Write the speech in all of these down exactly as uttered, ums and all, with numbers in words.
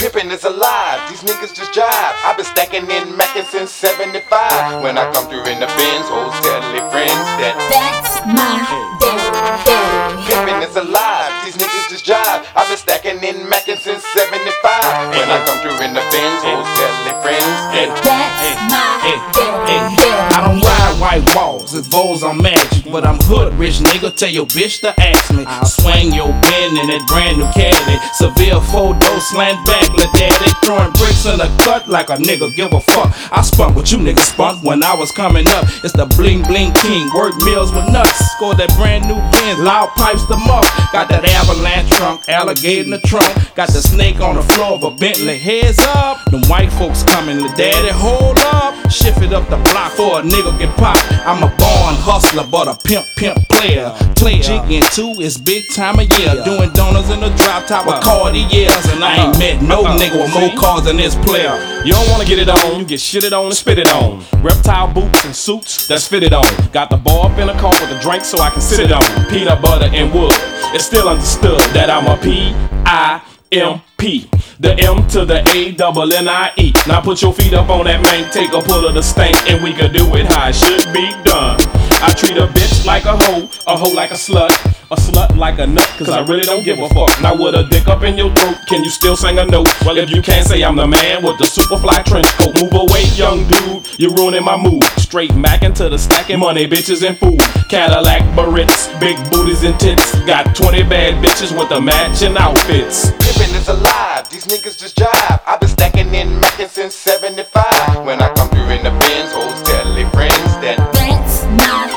Pimpin' is alive, these niggas just jive. I've been stacking in Mackin since seventy-five. When I come through in the Benz, hoes tell their friends that that's my daddy. Pimpin' is alive, these niggas just jive. I've been stacking in Mackin since seventy-five. When I come through in the Benz, hoes tell their friends that that's my daddy. I don't ride white walls, it's Vols on magic, but I'm hood rich, nigga. Tell your bitch to ask me. I'll swing your bin in that brand new caddy. Severe photo slant back, let daddy throwing bricks in the cut like a nigga give a fuck. I spunk what you niggas spunk when I was coming up. It's the bling bling king, work meals with nuts. Scored that brand new Benz, loud pipes them up. Got that avalanche trunk, alligator in the trunk. Got the snake on the floor of a Bentley. Heads up, them white folks coming, the daddy hold up. Shift it up the block for a nigga get popped. I'm a born hustler, but a pimp pimp player. Player Jiggin' too, it's big time of year. Doing donuts in the drop top of Cartiers, and I ain't met no nigga with more cars than this player. You don't wanna get it on, you get shitted on and spit it on. Reptile boots and suits that's fitted on. Got the bar up in a car with a drink so I can sit it on. Peanut butter and wood. It's still understood that I'm a P I M P. The M to the A, double N I E. Now put your feet up on that mank, take a pull of the stank, and we could do it how it should be done. I treat a bitch like a hoe, a hoe like a slut, a slut like a nut, cause I really don't give a fuck. Now with a dick up in your throat, can you still sing a note? Well, if you can't say I'm the man with the superfly trench coat, move away, young dude, you're ruining my mood. Straight mackin' to the stacking money, bitches and food. Cadillac Barrettes, big booties and tits. Got twenty bad bitches with the matching outfits. Pimpin' is alive, these niggas just jive. I've been stacking in Mackin since seventy-five. When I come through in the Benz, hoes tell their friends that that's my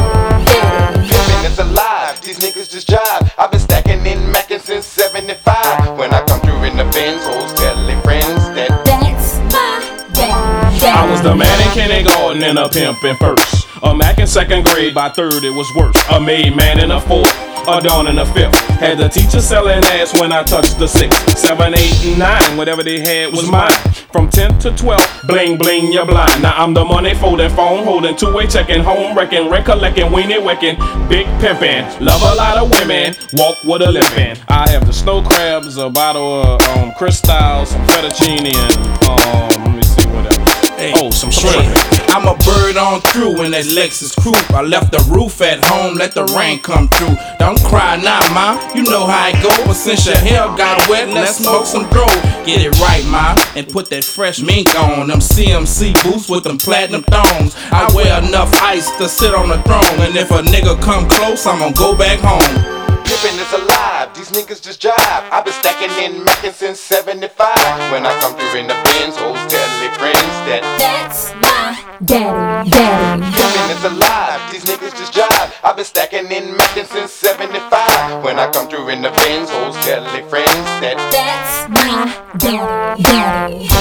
daddy. Pimpin' is alive, these niggas just jive. I've been stacking in Mackin since seventy-five. When I come through in the Benz, hoes tell their friends that that's my daddy. I was the man in kindergarten and a pimp in first. A Mac in second grade, by third it was worse. A made man in a fourth, a dawn in the fifth. Had the teacher selling ass when I touched the sixth. Seven, eight, and nine, whatever they had was mine. From ten to twelve, bling bling, you're blind. Now I'm the money folding phone, holding two-way checking, home wrecking, recollecting, weenie wecking, big pimpin'. Love a lot of women, walk with a limpin'. I have the snow crabs, a bottle of um, Cristal, some fettuccine, and um, let me see what else. Hey, oh, some shrimp. I'm a bird on through in that Lexus coupe. I left the roof at home, let the rain come through. Don't cry now, ma, you know how it go. But since your hair got wet, let's smoke some dro. Get it right, ma, and put that fresh mink on. Them C M C boots with them platinum thongs. I wear enough ice to sit on the throne. And if a nigga come close, I'm gonna go back home. Pimpin' is alive, these niggas just jive. I've been stacking in Mackin since seventy-five. When I come through in the Benz, hoes tell their friends that that's my daddy. Daddy. Pimpin' is alive, these niggas just jive. I've been stacking in Mackin since seventy-five. When I come through in the Benz, hoes tell their friends that that's my daddy. Daddy.